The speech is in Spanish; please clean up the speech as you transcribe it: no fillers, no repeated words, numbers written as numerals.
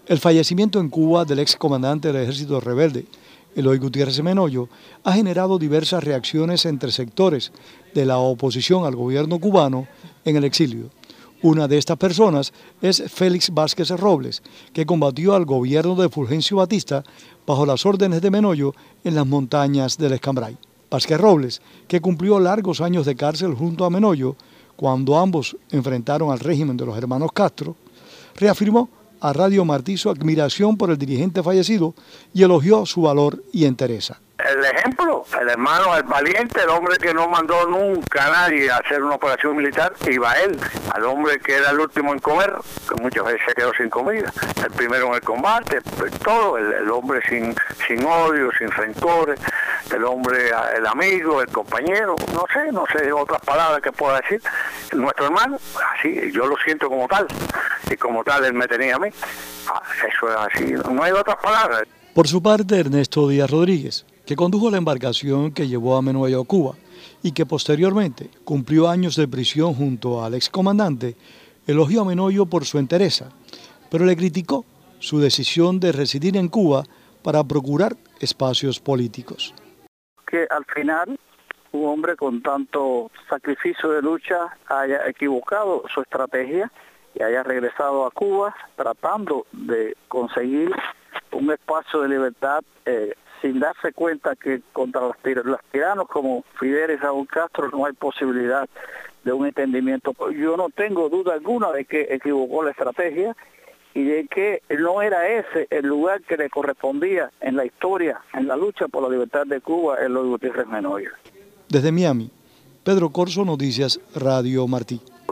El fallecimiento en Cuba del excomandante del ejército rebelde, Eloy Gutiérrez Menoyo, ha generado diversas reacciones entre sectores de la oposición al gobierno cubano en el exilio. Una de estas personas es Félix Vázquez Robles, que combatió al gobierno de Fulgencio Batista bajo las órdenes de Menoyo en las montañas del Escambray. Vázquez Robles, que cumplió largos años de cárcel junto a Menoyo cuando ambos enfrentaron al régimen de los hermanos Castro, reafirmó a Radio Martí su admiración por el dirigente fallecido y elogió su valor y entereza. El ejemplo, el hermano, el valiente, el hombre que no mandó nunca a nadie a hacer una operación militar, iba él, al hombre que era el último en comer, que muchas veces se quedó sin comida, el primero en el combate, pues todo, el hombre sin odio, sin rencores, el hombre, el amigo, el compañero, no sé otras palabras que pueda decir. Nuestro hermano, así, yo lo siento como tal, y como tal él me tenía a mí. Eso es así, no hay otras palabras. Por su parte, Ernesto Díaz Rodríguez, que condujo la embarcación que llevó a Menoyo a Cuba y que posteriormente cumplió años de prisión junto al excomandante, elogió a Menoyo por su entereza, pero le criticó su decisión de residir en Cuba para procurar espacios políticos. Que al final un hombre con tanto sacrificio de lucha haya equivocado su estrategia y haya regresado a Cuba tratando de conseguir un espacio de libertad sin darse cuenta que contra los tiranos como Fidel y Raúl Castro no hay posibilidad de un entendimiento. Yo no tengo duda alguna de que equivocó la estrategia y de que no era ese el lugar que le correspondía en la historia, en la lucha por la libertad de Cuba, Eloy Gutiérrez Menoyo. Desde Miami, Pedro Corso, Noticias Radio Martí.